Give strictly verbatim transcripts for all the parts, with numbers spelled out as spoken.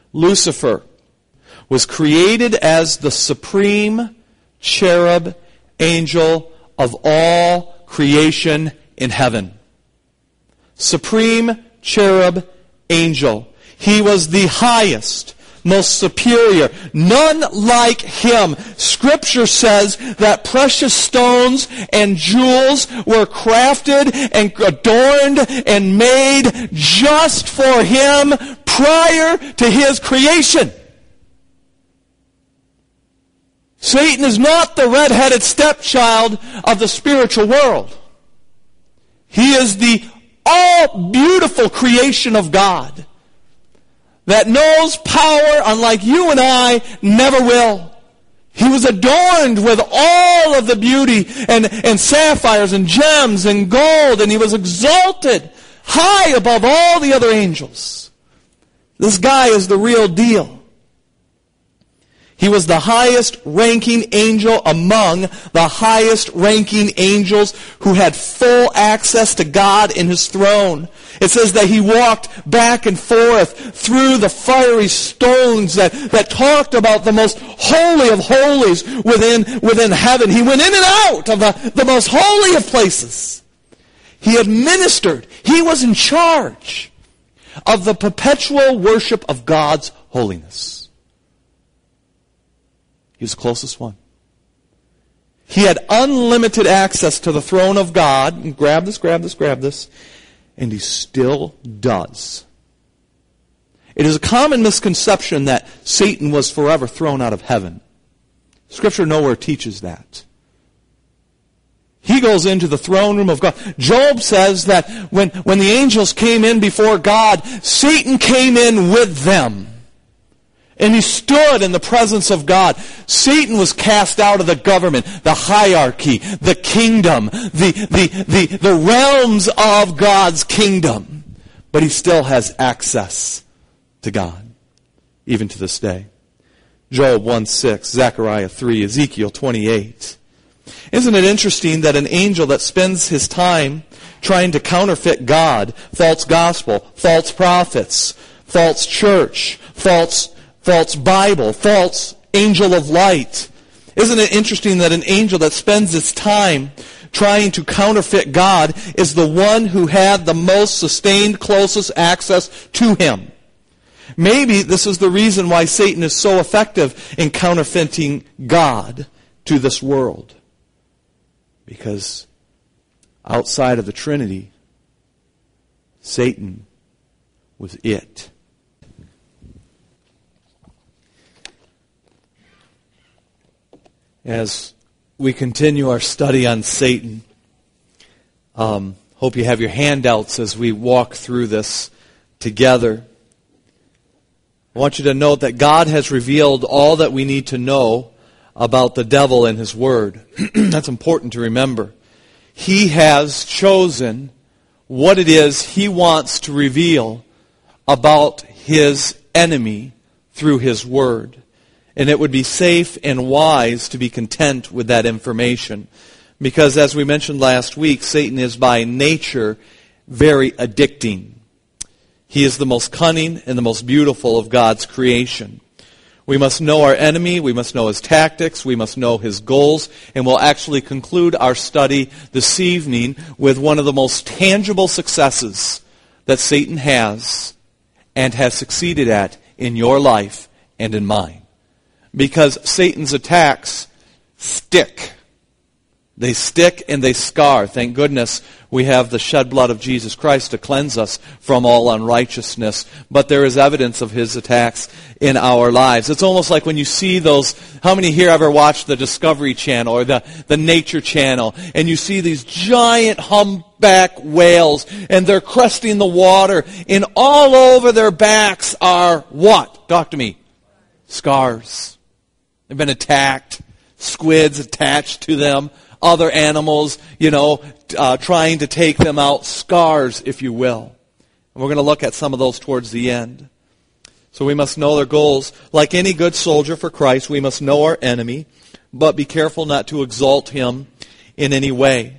Lucifer was created as the supreme cherub angel of all creation in heaven. Supreme cherub angel. He was the highest, most superior. None like him. Scripture says that precious stones and jewels were crafted and adorned and made just for him prior to his creation. Satan is not the red-headed stepchild of the spiritual world. He is the all-beautiful creation of God that knows power unlike you and I never will. He was adorned with all of the beauty and, and sapphires and gems and gold, and he was exalted high above all the other angels. This guy is the real deal. He was the highest ranking angel among the highest ranking angels who had full access to God in his throne. It says that he walked back and forth through the fiery stones that, that talked about the most holy of holies within, within heaven. He went in and out of the, the most holy of places. He administered. He was in charge of the perpetual worship of God's holiness. He was the closest one. He had unlimited access to the throne of God. And grab this, grab this, grab this. And he still does. It is a common misconception that Satan was forever thrown out of heaven. Scripture nowhere teaches that. He goes into the throne room of God. Job says that when, when the angels came in before God, Satan came in with them. And he stood in the presence of God. Satan was cast out of the government, the hierarchy, the kingdom, the, the, the, the realms of God's kingdom. But he still has access to God, even to this day. Job one six, Zechariah three, Ezekiel twenty-eight. Isn't it interesting that an angel that spends his time trying to counterfeit God, false gospel, false prophets, false church, false false Bible, false angel of light. Isn't it interesting that an angel that spends its time trying to counterfeit God is the one who had the most sustained, closest access to him? Maybe this is the reason why Satan is so effective in counterfeiting God to this world. Because outside of the Trinity, Satan was it. As we continue our study on Satan, um, hope you have your handouts as we walk through this together. I want you to note that God has revealed all that we need to know about the devil in His Word. That's important to remember. He has chosen what it is He wants to reveal about His enemy through His Word. And it would be safe and wise to be content with that information. Because as we mentioned last week, Satan is by nature very addicting. He is the most cunning and the most beautiful of God's creation. We must know our enemy, we must know his tactics, we must know his goals, and we'll actually conclude our study this evening with one of the most tangible successes that Satan has and has succeeded at in your life and in mine. Because Satan's attacks stick. They stick and they scar. Thank goodness we have the shed blood of Jesus Christ to cleanse us from all unrighteousness. But there is evidence of his attacks in our lives. It's almost like when you see those, how many here ever watched the Discovery Channel or the, the Nature Channel, and you see these giant humpback whales, and they're cresting the water, and all over their backs are what? Talk to me. Scars. They've been attacked. Squids attached to them. Other animals, you know, uh, trying to take them out. Scars, if you will. And we're going to look at some of those towards the end. So we must know their goals. Like any good soldier for Christ, we must know our enemy, but be careful not to exalt him in any way.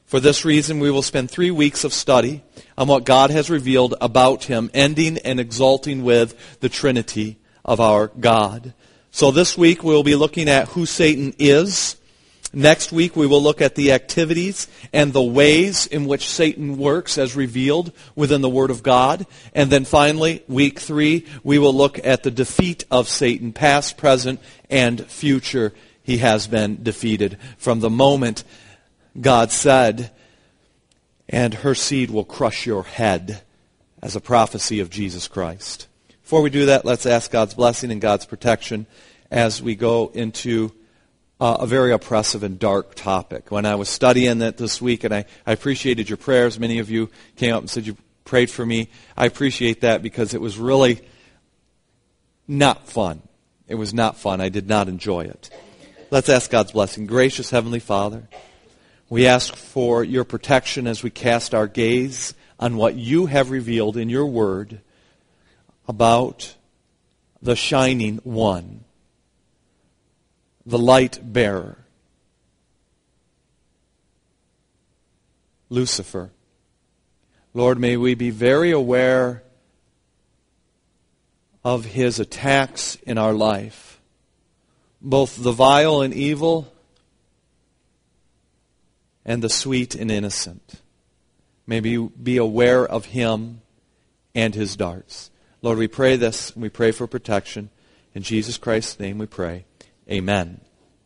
For this reason, we will spend three weeks of study on what God has revealed about him, ending and exalting with the Trinity of our God. So this week we'll be looking at who Satan is. Next week we will look at the activities and the ways in which Satan works as revealed within the Word of God. And then finally, week three, we will look at the defeat of Satan, past, present, and future. He has been defeated from the moment God said, "And her seed will crush your head," as a prophecy of Jesus Christ. Before we do that, let's ask God's blessing and God's protection as we go into uh, a very oppressive and dark topic. When I was studying it this week, and I, I appreciated your prayers, many of you came up and said you prayed for me. I appreciate that because it was really not fun. It was not fun. I did not enjoy it. Let's ask God's blessing. Gracious Heavenly Father, we ask for your protection as we cast our gaze on what you have revealed in your word about the shining one, the light bearer, Lucifer. Lord, may we be very aware of his attacks in our life, both the vile and evil and the sweet and innocent. May we be aware of him and his darts. Lord, we pray this, and we pray for protection. In Jesus Christ's name we pray. Amen.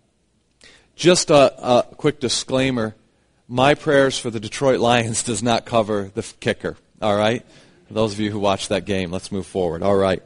Just a, a quick disclaimer. My prayers for the Detroit Lions does not cover the kicker. All right? For those of you who watched that game, let's move forward. All right.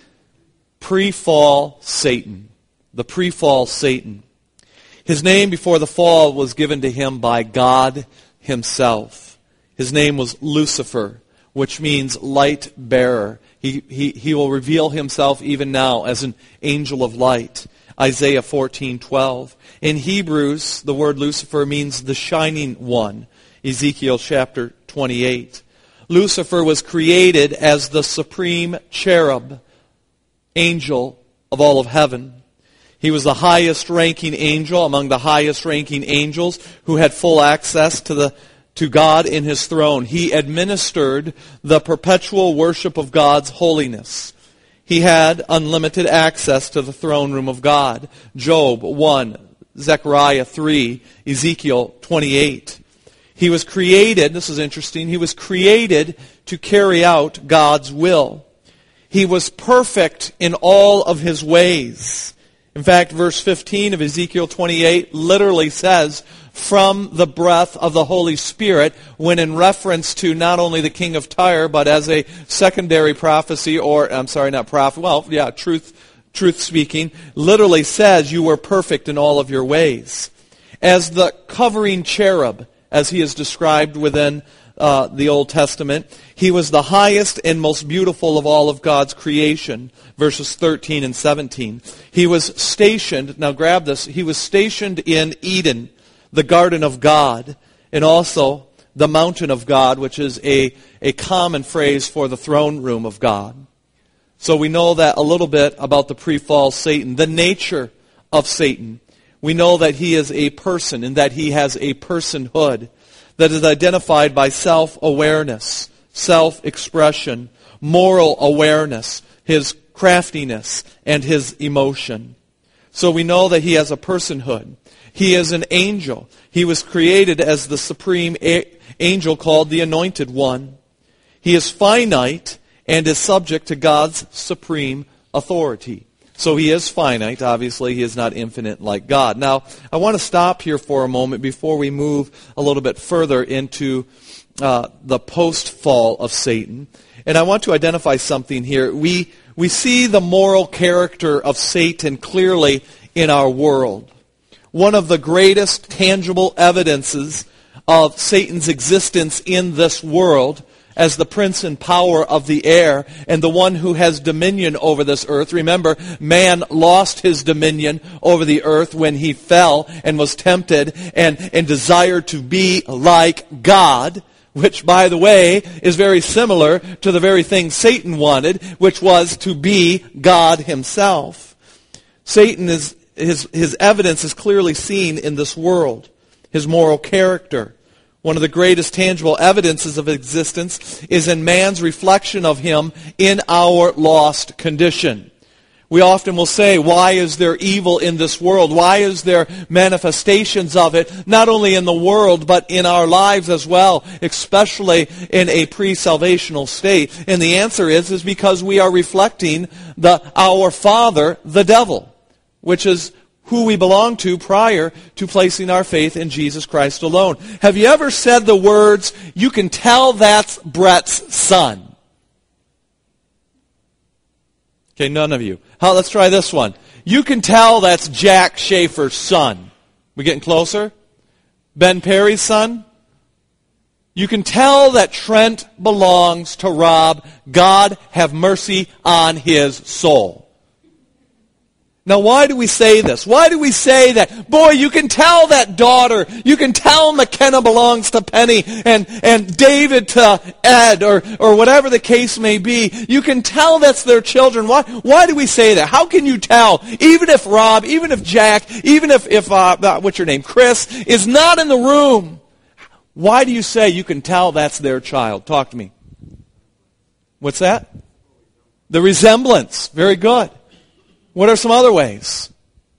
Pre-fall Satan. The pre-fall Satan. His name before the fall was given to him by God himself. His name was Lucifer, which means light bearer. He, he, he will reveal himself even now as an angel of light. Isaiah fourteen twelve. In Hebrews, the word Lucifer means the shining one. Ezekiel chapter twenty-eight. Lucifer was created as the supreme cherub, angel of all of heaven. He was the highest ranking angel among the highest ranking angels who had full access to the to God in his throne. He administered the perpetual worship of God's holiness. He had unlimited access to the throne room of God. Job one, Zechariah three, Ezekiel twenty-eight. He was created, this is interesting, he was created to carry out God's will. He was perfect in all of his ways. In fact, verse fifteen of Ezekiel twenty-eight literally says, "From the breath of the Holy Spirit," when in reference to not only the king of Tyre, but as a secondary prophecy, or, I'm sorry, not prophet, well, yeah, truth, truth speaking, literally says, "You were perfect in all of your ways." As the covering cherub, as he is described within uh, the Old Testament, he was the highest and most beautiful of all of God's creation. Verses thirteen and seventeen. He was stationed, now grab this, he was stationed in Eden, the garden of God, and also the mountain of God, which is a, a common phrase for the throne room of God. So we know that a little bit about the pre-fall Satan, the nature of Satan. We know that he is a person and that he has a personhood that is identified by self-awareness, self-expression, moral awareness, his craftiness, and his emotion. So we know that he has a personhood. He is an angel. He was created as the supreme a- angel called the Anointed One. He is finite and is subject to God's supreme authority. So he is finite. Obviously, he is not infinite like God. Now, I want to stop here for a moment before we move a little bit further into uh, the post-fall of Satan. And I want to identify something here. We, we see the moral character of Satan clearly in our world. One of the greatest tangible evidences of Satan's existence in this world as the prince and power of the air and the one who has dominion over this earth. Remember, man lost his dominion over the earth when he fell and was tempted and, and desired to be like God, which, by the way, is very similar to the very thing Satan wanted, which was to be God himself. Satan is His, his evidence is clearly seen in this world. His moral character. One of the greatest tangible evidences of existence is in man's reflection of him in our lost condition. We often will say, why is there evil in this world? Why is there manifestations of it, not only in the world, but in our lives as well, especially in a pre-salvational state? And the answer is, is because we are reflecting the our father, the devil, which is who we belong to prior to placing our faith in Jesus Christ alone. Have you ever said the words, you can tell that's Brett's son? Okay, none of you. How, let's try this one. You can tell that's Jack Schaefer's son. We getting closer? Ben Perry's son? You can tell that Trent belongs to Rob. God have mercy on his soul. Now, why do we say this? Why do we say that, boy, you can tell that daughter, you can tell McKenna belongs to Penny, and, and David to Ed, or, or whatever the case may be. You can tell that's their children. Why, why do we say that? How can you tell? Even if Rob, even if Jack, even if, if uh, what's your name, Chris, is not in the room, why do you say you can tell that's their child? Talk to me. What's that? The resemblance. Very good. What are some other ways?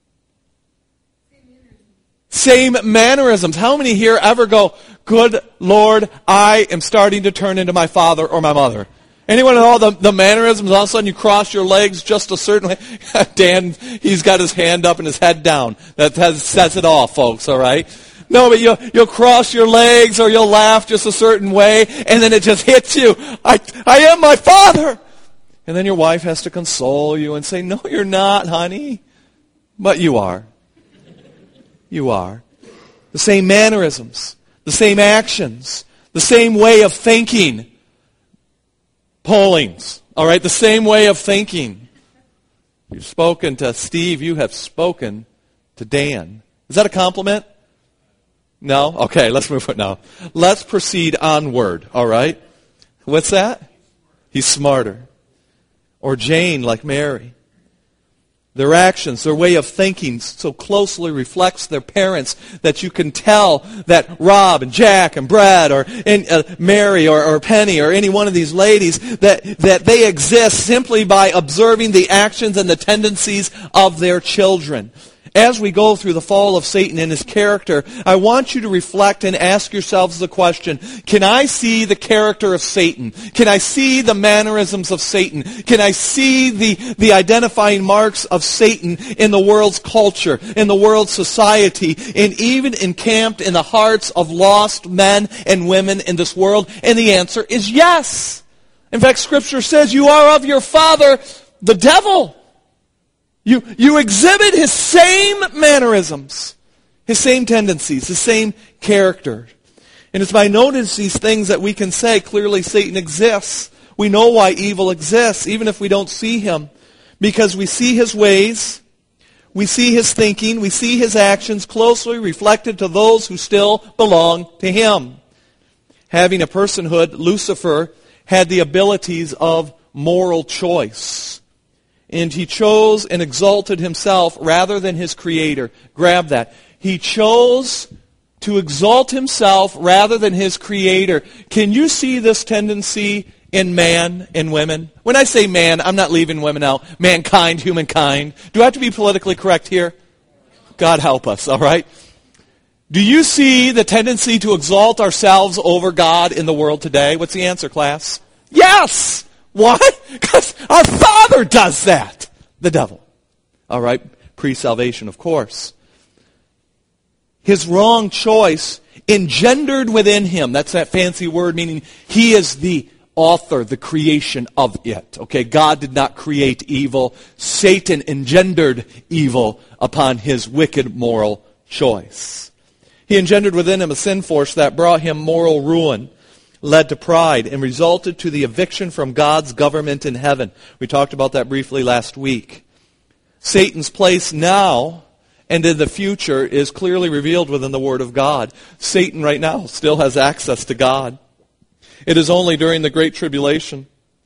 Same mannerisms. How many here ever go, good Lord, I am starting to turn into my father or my mother? Anyone at all, the, the mannerisms, all of a sudden you cross your legs just a certain way? Dan, he's got his hand up and his head down. That has, says it all, folks, all right? No, but you'll, you'll cross your legs or you'll laugh just a certain way, and then it just hits you. I, I am my father. And then your wife has to console you and say, no, you're not, honey. But you are. You are. The same mannerisms, the same actions, the same way of thinking. Pollings, all right, the same way of thinking. You've spoken to Steve, you have spoken to Dan. Is that a compliment? No? Okay, let's move it now. Let's proceed onward, all right? What's that? He's smarter. Or Jane, like Mary. Their actions, their way of thinking so closely reflects their parents that you can tell that Rob and Jack and Brad or and, uh, Mary or, or Penny or any one of these ladies, that, that they exist simply by observing the actions and the tendencies of their children. As we go through the fall of Satan and his character, I want you to reflect and ask yourselves the question, can I see the character of Satan? Can I see the mannerisms of Satan? Can I see the, the identifying marks of Satan in the world's culture, in the world's society, and even encamped in the hearts of lost men and women in this world? And the answer is yes. In fact, Scripture says you are of your father, the devil. You, you exhibit his same mannerisms, his same tendencies, his same character. And it's by noticing these things that we can say, clearly Satan exists. We know why evil exists, even if we don't see him. Because we see his ways, we see his thinking, we see his actions closely reflected to those who still belong to him. Having a personhood, Lucifer had the abilities of moral choice. And he chose and exalted himself rather than his Creator. Grab that. He chose to exalt himself rather than his Creator. Can you see this tendency in man and women? When I say man, I'm not leaving women out. Mankind, humankind. Do I have to be politically correct here? God help us, all right? Do you see the tendency to exalt ourselves over God in the world today? What's the answer, class? Yes! Why? Because our father does that. The devil. All right? Pre-salvation, of course. His wrong choice engendered within him. That's that fancy word meaning he is the author, the creation of it. Okay? God did not create evil. Satan engendered evil upon his wicked moral choice. He engendered within him a sin force that brought him moral ruin, led to pride, and resulted to the eviction from God's government in heaven. We talked about that briefly last week. Satan's place now and in the future is clearly revealed within the Word of God. Satan right now still has access to God. It is only during the Great Tribulation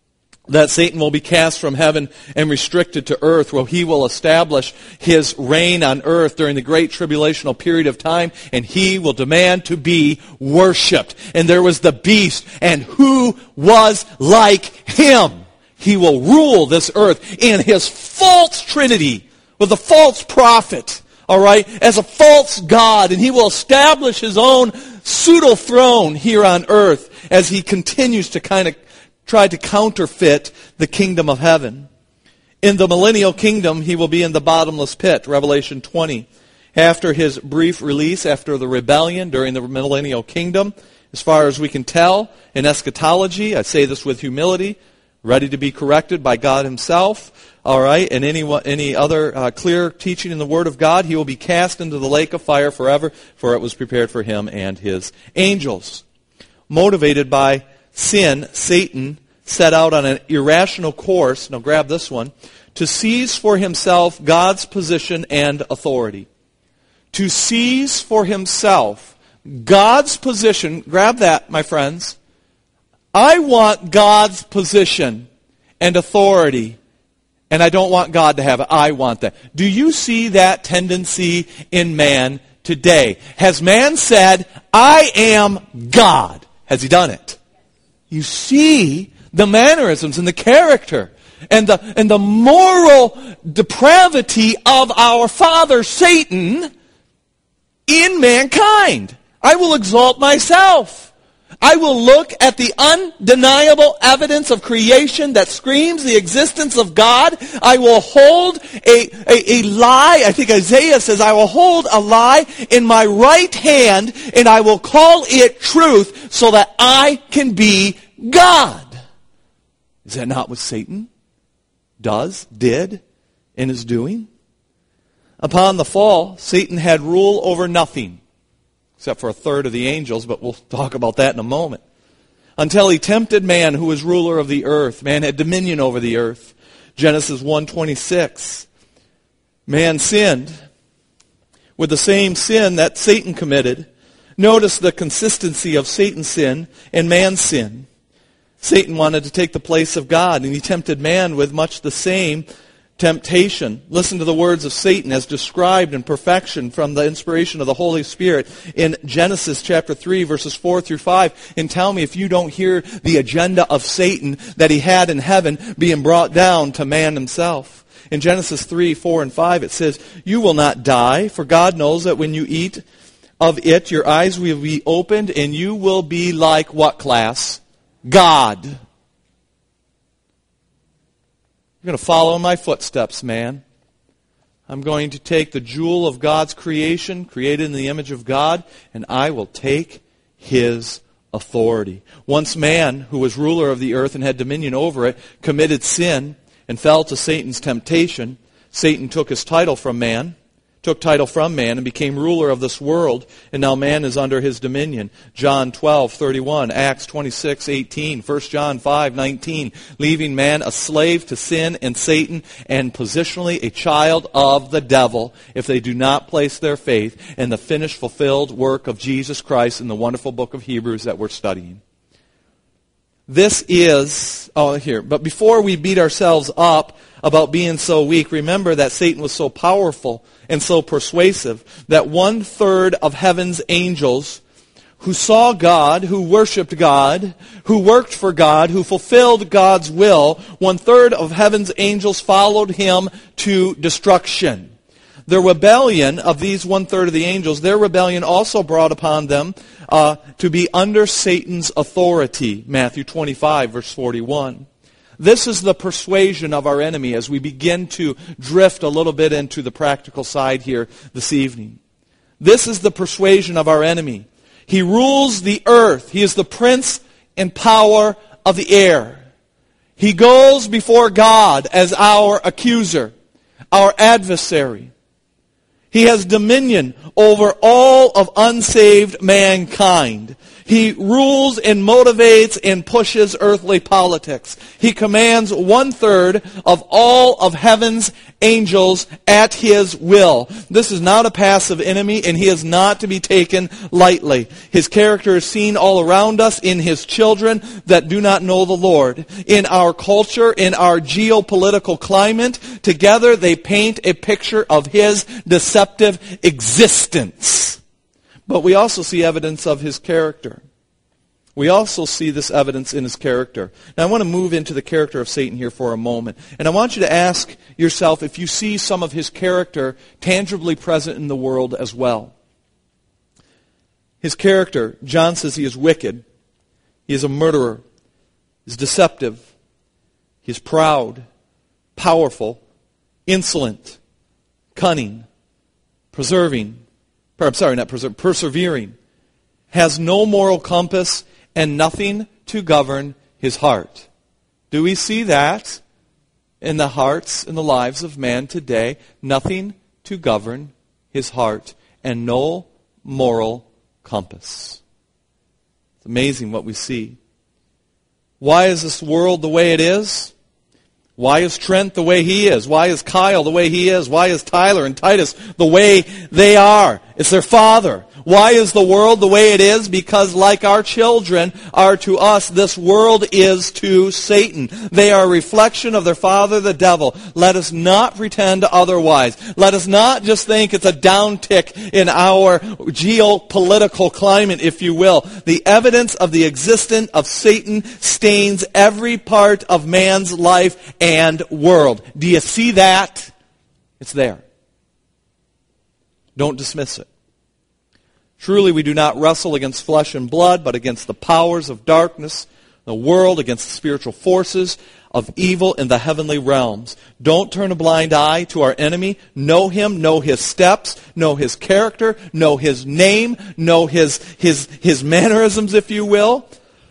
that Satan will be cast from heaven and restricted to earth, where he will establish his reign on earth during the great tribulational period of time, and he will demand to be worshipped. And there was the beast, and who was like him? He will rule this earth in his false trinity, with a false prophet, all right, as a false god, and he will establish his own pseudo throne here on earth as he continues to kind of tried to counterfeit the kingdom of heaven. In the millennial kingdom, he will be in the bottomless pit, Revelation twenty. After his brief release, after the rebellion during the millennial kingdom, as far as we can tell, in eschatology, I say this with humility, ready to be corrected by God himself, all right, and any, any other uh, clear teaching in the Word of God, he will be cast into the lake of fire forever, for it was prepared for him and his angels. Motivated by sin, Satan set out on an irrational course, now grab this one, to seize for himself God's position and authority. To seize for himself God's position, grab that, my friends. I want God's position and authority, and I don't want God to have it. I want that. Do you see that tendency in man today? Has man said, I am God? Has he done it? You see the mannerisms and the character and the, and the moral depravity of our father Satan in mankind. I will exalt myself. I will look at the undeniable evidence of creation that screams the existence of God. I will hold a, a, a lie. I think Isaiah says, I will hold a lie in my right hand and I will call it truth so that I can be God. Is that not what Satan does, did, and is doing? Upon the fall, Satan had rule over nothing, except for a third of the angels, but we'll talk about that in a moment. Until he tempted man, who was ruler of the earth. Man had dominion over the earth. Genesis one twenty-six. Man sinned with the same sin that Satan committed. Notice the consistency of Satan's sin and man's sin. Satan wanted to take the place of God, and he tempted man with much the same temptation. Listen to the words of Satan as described in perfection from the inspiration of the Holy Spirit in Genesis chapter three, verses four through five. And tell me if you don't hear the agenda of Satan that he had in heaven being brought down to man himself. In Genesis three, four, and five, it says, you will not die, for God knows that when you eat of it, your eyes will be opened, and you will be like what class? God. You're going to follow in my footsteps, man. I'm going to take the jewel of God's creation, created in the image of God, and I will take his authority. Once man, who was ruler of the earth and had dominion over it, committed sin and fell to Satan's temptation, Satan took his title from man, took title from man and became ruler of this world, and now man is under his dominion. John twelve thirty-one, Acts twenty-six eighteen, First John five nineteen, leaving man a slave to sin and Satan, and positionally a child of the devil if they do not place their faith in the finished, fulfilled work of Jesus Christ in the wonderful book of Hebrews that we're studying. This is, oh here, but before we beat ourselves up about being so weak, remember that Satan was so powerful and so persuasive that one third of heaven's angels who saw God, who worshiped God, who worked for God, who fulfilled God's will, one third of heaven's angels followed him to destruction. The rebellion of these one-third of the angels, their rebellion also brought upon them uh, to be under Satan's authority. Matthew twenty-five, verse forty-one. This is the persuasion of our enemy as we begin to drift a little bit into the practical side here this evening. This is the persuasion of our enemy. He rules the earth. He is the prince and power of the air. He goes before God as our accuser, our adversary. He has dominion over all of unsaved mankind. He rules and motivates and pushes earthly politics. He commands one-third of all of heaven's angels at his will. This is not a passive enemy, and he is not to be taken lightly. His character is seen all around us in his children that do not know the Lord. In our culture, in our geopolitical climate, together they paint a picture of his deceptive existence. But we also see evidence of his character. We also see this evidence in his character. Now I want to move into the character of Satan here for a moment. And I want you to ask yourself if you see some of his character tangibly present in the world as well. His character, John says he is wicked. He is a murderer. He is deceptive. He is proud, powerful, insolent, cunning, preserving, I'm sorry, not preserve, persevering, has no moral compass, and nothing to govern his heart. Do we see that in the hearts and the lives of man today? Nothing to govern his heart, and no moral compass. It's amazing what we see. Why is this world the way it is? Why is Trent the way he is? Why is Kyle the way he is? Why is Tyler and Titus the way they are? It's their father. Why is the world the way it is? Because like our children are to us, this world is to Satan. They are a reflection of their father, the devil. Let us not pretend otherwise. Let us not just think it's a downtick in our geopolitical climate, if you will. The evidence of the existence of Satan stains every part of man's life and world. Do you see that? It's there. Don't dismiss it. Truly, we do not wrestle against flesh and blood, but against the powers of darkness, the world, against the spiritual forces of evil in the heavenly realms. Don't turn a blind eye to our enemy. Know him, know his steps, know his character, know his name, know his, his, his mannerisms, if you will.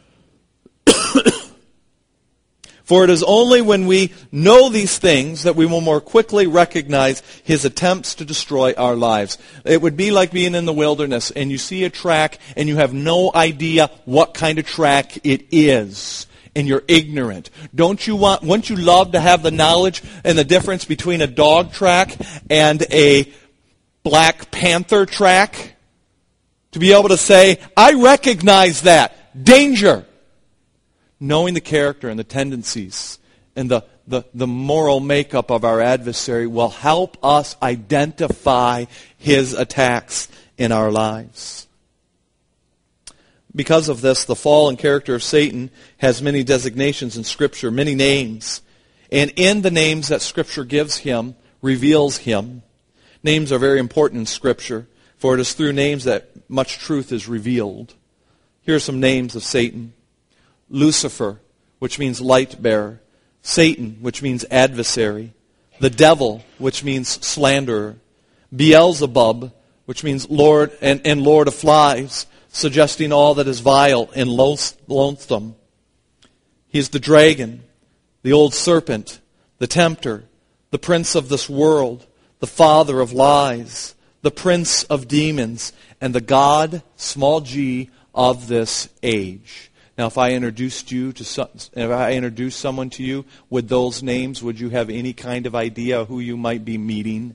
For it is only when we know these things that we will more quickly recognize his attempts to destroy our lives. It would be like being in the wilderness and you see a track and you have no idea what kind of track it is. And you're ignorant. Don't you want, wouldn't you love to have the knowledge and the difference between a dog track and a Black Panther track? To be able to say, I recognize that. Danger. Knowing the character and the tendencies and the, the, the moral makeup of our adversary will help us identify his attacks in our lives. Because of this, the fall and character of Satan has many designations in Scripture, many names. And in the names that Scripture gives him, reveals him. Names are very important in Scripture, for it is through names that much truth is revealed. Here are some names of Satan. Lucifer, which means light bearer. Satan, which means adversary. The devil, which means slanderer. Beelzebub, which means Lord and, and Lord of flies, suggesting all that is vile and loathsome. He is the dragon, the old serpent, the tempter, the prince of this world, the father of lies, the prince of demons, and the God, small g, of this age. Now, if I introduced you to some, if I introduced someone to you with those names, would you have any kind of idea who you might be meeting?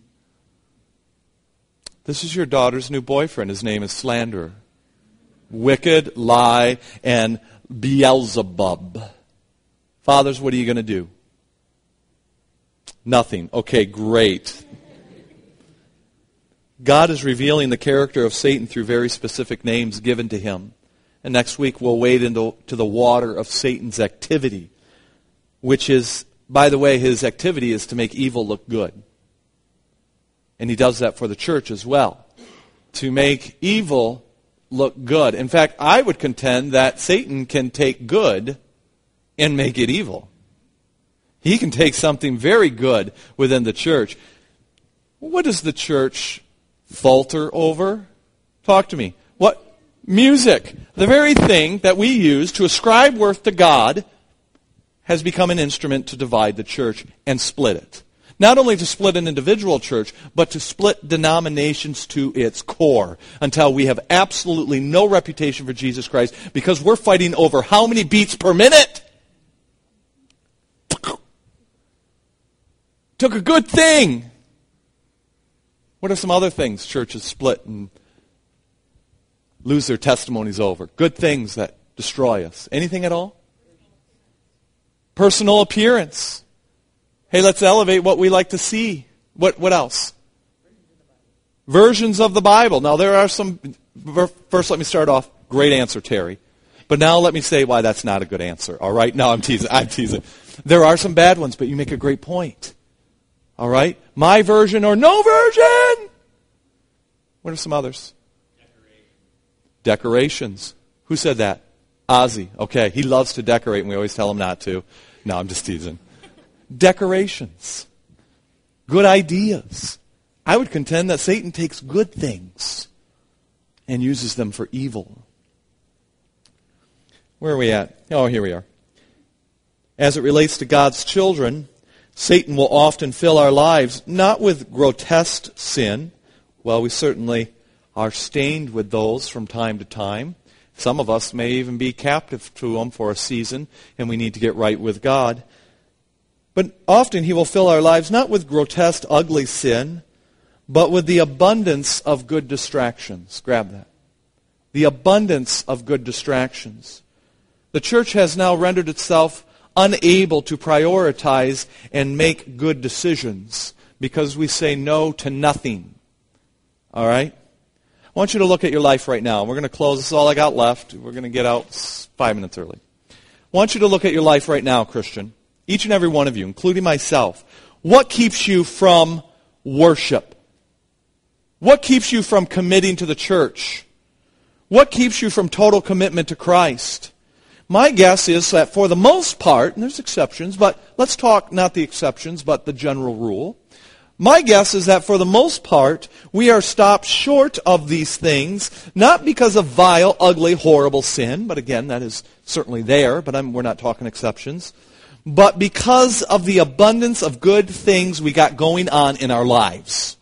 This is your daughter's new boyfriend. His name is Slanderer, Wicked, Lie, and Beelzebub. Fathers, what are you going to do? Nothing. Okay, great. God is revealing the character of Satan through very specific names given to him. And next week we'll wade into to the water of Satan's activity, which is, by the way, his activity is to make evil look good. And he does that for the church as well, to make evil look good. In fact, I would contend that Satan can take good and make it evil. He can take something very good within the church. What does the church falter over? Talk to me. What? Music. The very thing that we use to ascribe worth to God has become an instrument to divide the church and split it. Not only to split an individual church, but to split denominations to its core until we have absolutely no reputation for Jesus Christ because we're fighting over how many beats per minute. Took a good thing. What are some other things churches split and lose their testimonies over? Good things that destroy us. Anything at all? Personal appearance. Hey, let's elevate what we like to see. What what else? Versions of the Bible. Now, there are some... First, let me start off. Great answer, Terry. But now let me say why that's not a good answer. All right? No, I'm teasing. I'm teasing. There are some bad ones, but you make a great point. All right? My version or no version. What are some others? Decorations. Decorations. Who said that? Ozzy. Okay, he loves to decorate, and we always tell him not to. No, I'm just teasing. Decorations. Good ideas. I would contend that Satan takes good things and uses them for evil. Where are we at? Oh, here we are. As it relates to God's children, Satan will often fill our lives not with grotesque sin. Well, we certainly are stained with those from time to time. Some of us may even be captive to them for a season, and we need to get right with God. But often he will fill our lives not with grotesque, ugly sin, but with the abundance of good distractions. Grab that. The abundance of good distractions. The church has now rendered itself unable to prioritize and make good decisions because we say no to nothing. All right? I want you to look at your life right now. We're going to close. This is all I got left. We're going to get out five minutes early. I want you to look at your life right now, Christian. Each and every one of you, including myself. What keeps you from worship? What keeps you from committing to the church? What keeps you from total commitment to Christ? My guess is that for the most part, and there's exceptions, but let's talk not the exceptions, but the general rule. My guess is that for the most part, we are stopped short of these things, not because of vile, ugly, horrible sin, but again, that is certainly there, but I'm, we're not talking exceptions, but because of the abundance of good things we got going on in our lives.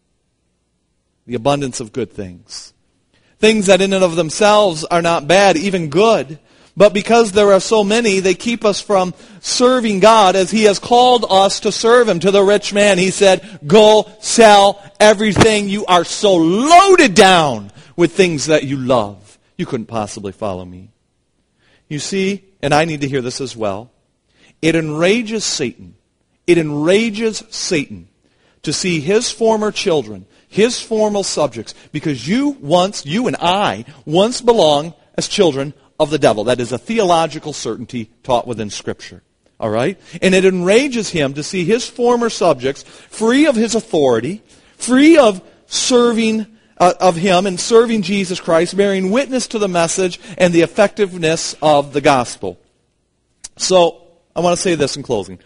The abundance of good things. Things that in and of themselves are not bad, even good. But because there are so many, they keep us from serving God as He has called us to serve Him. To the rich man, He said, go sell everything. You are so loaded down with things that you love. You couldn't possibly follow me. You see, and I need to hear this as well, it enrages Satan. It enrages Satan to see his former children, his former subjects, because you once, you and I, once belonged as children of the devil. That is a theological certainty taught within Scripture. All right? And it enrages him to see his former subjects free of his authority, free of serving uh, of him and serving Jesus Christ, bearing witness to the message and the effectiveness of the gospel. So, I want to say this in closing.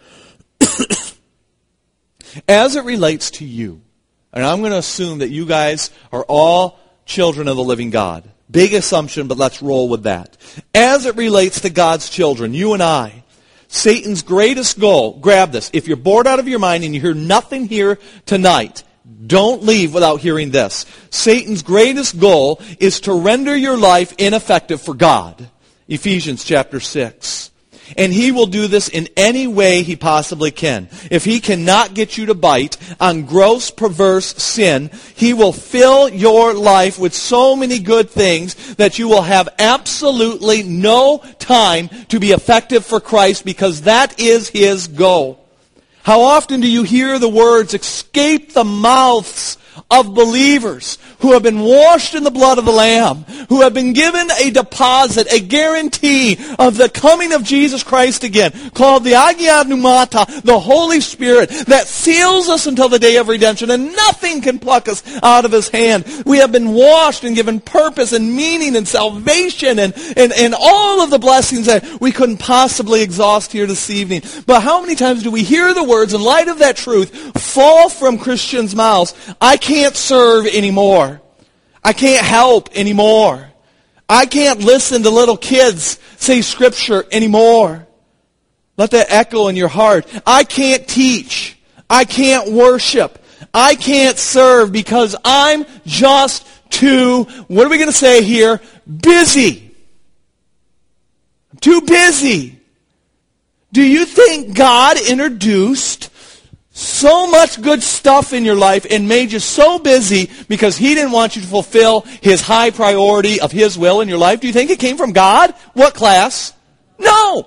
As it relates to you, and I'm going to assume that you guys are all children of the living God. Big assumption, but let's roll with that. As it relates to God's children, you and I, Satan's greatest goal, grab this. If you're bored out of your mind and you hear nothing here tonight, don't leave without hearing this. Satan's greatest goal is to render your life ineffective for God. Ephesians chapter six. And he will do this in any way he possibly can. If he cannot get you to bite on gross, perverse sin, he will fill your life with so many good things that you will have absolutely no time to be effective for Christ, because that is his goal. How often do you hear the words escape the mouths of believers who have been washed in the blood of the Lamb, who have been given a deposit, a guarantee of the coming of Jesus Christ again, called the Agia Pneumata, the Holy Spirit, that seals us until the day of redemption, and nothing can pluck us out of His hand. We have been washed and given purpose and meaning and salvation and, and, and all of the blessings that we couldn't possibly exhaust here this evening. But how many times do we hear the words, in light of that truth, fall from Christians' mouths? I can't serve anymore. I can't help anymore. I can't listen to little kids say Scripture anymore. Let that echo in your heart. I can't teach I can't worship. I can't serve because I'm just too, what are we going to say here? Busy. I'm too busy. Do you think God introduced so much good stuff in your life and made you so busy because He didn't want you to fulfill His high priority of His will in your life? Do you think it came from God? What class? No.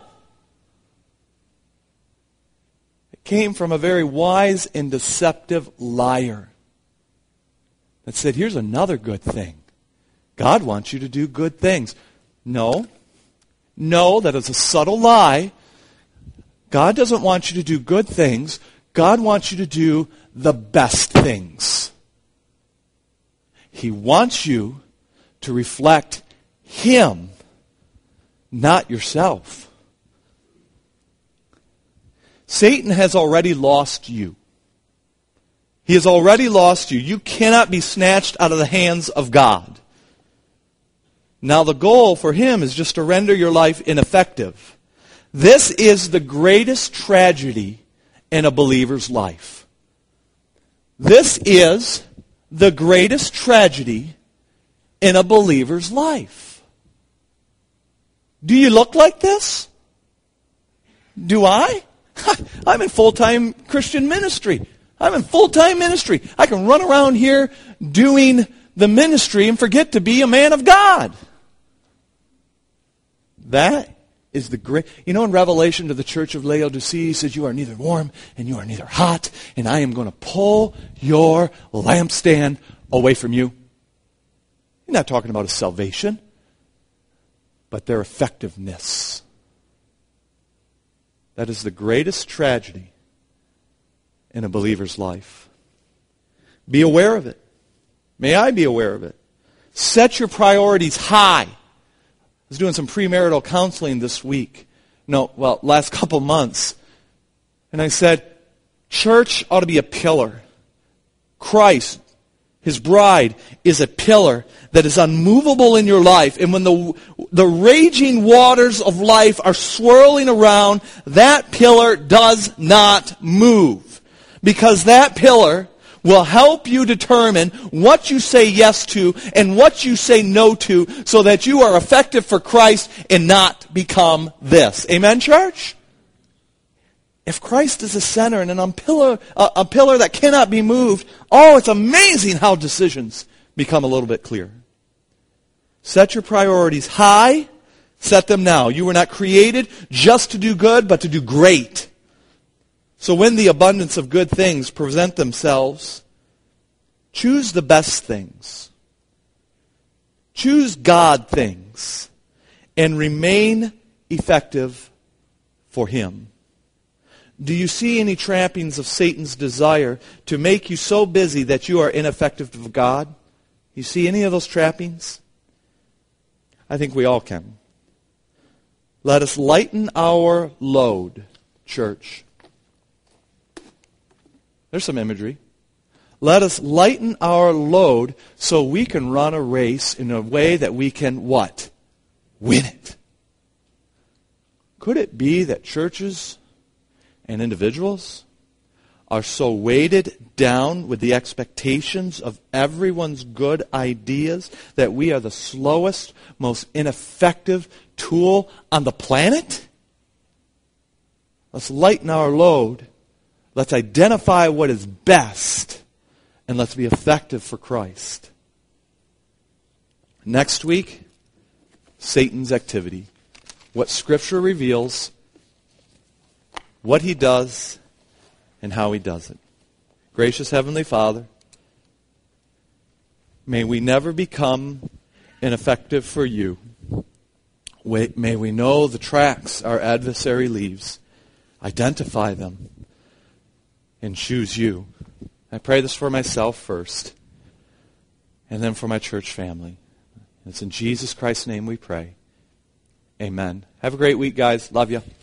It came from a very wise and deceptive liar that said, here's another good thing. God wants you to do good things. No. No, that is a subtle lie. God doesn't want you to do good things. God wants you to do the best things. He wants you to reflect Him, not yourself. Satan has already lost you. He has already lost you. You cannot be snatched out of the hands of God. Now the goal for him is just to render your life ineffective. This is the greatest tragedy in a believer's life. This is the greatest tragedy in a believer's life. Do you look like this? Do I? I'm in full-time Christian ministry. I'm in full-time ministry. I can run around here doing the ministry and forget to be a man of God. That is the great... You know, in Revelation to the church of Laodicea, he says, you are neither warm and you are neither hot, and I am going to pull your lampstand away from you. He's not talking about a salvation, but their effectiveness. That is the greatest tragedy in a believer's life. Be aware of it. May I be aware of it. Set your priorities high. I was doing some premarital counseling this week. No, well, last couple months. And I said, church ought to be a pillar. Christ, His bride, is a pillar that is unmovable in your life. And when the, the raging waters of life are swirling around, that pillar does not move. Because that pillar will help you determine what you say yes to and what you say no to so that you are effective for Christ and not become this. Amen, church? If Christ is the center and a pillar, a, a pillar that cannot be moved, oh, it's amazing how decisions become a little bit clearer. Set your priorities high. Set them now. You were not created just to do good, but to do great. So when the abundance of good things present themselves, choose the best things. Choose God things and remain effective for Him. Do you see any trappings of Satan's desire to make you so busy that you are ineffective for God? You see any of those trappings? I think we all can. Let us lighten our load, church. There's some imagery. Let us lighten our load so we can run a race in a way that we can what? Win it. Could it be that churches and individuals are so weighted down with the expectations of everyone's good ideas that we are the slowest, most ineffective tool on the planet? Let's lighten our load. Let's identify what is best, and let's be effective for Christ. Next week, Satan's activity. What Scripture reveals, what he does, and how he does it. Gracious Heavenly Father, may we never become ineffective for you. May we know the tracks our adversary leaves, identify them, and choose you. I pray this for myself first, and then for my church family. It's in Jesus Christ's name we pray. Amen. Have a great week, guys. Love you.